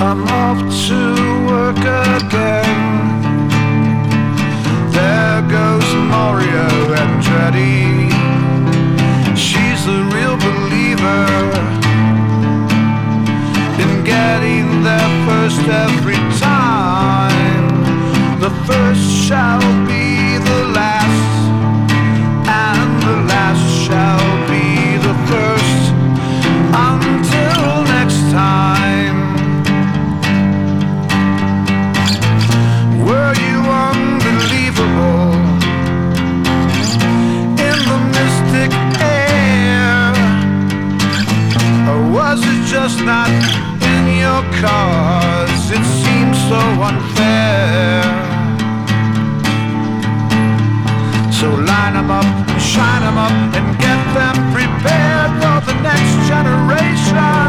I'm off to work again. There goes Mario Andretti. She's a real believer in getting there first every time. The first shall be the last, and the last shall be the first. Until next time. Were you unbelievable in the mystic air, or was it just not in your cause? It seems so unfair. So line 'em up, shine 'em up, and get them prepared for the next generation.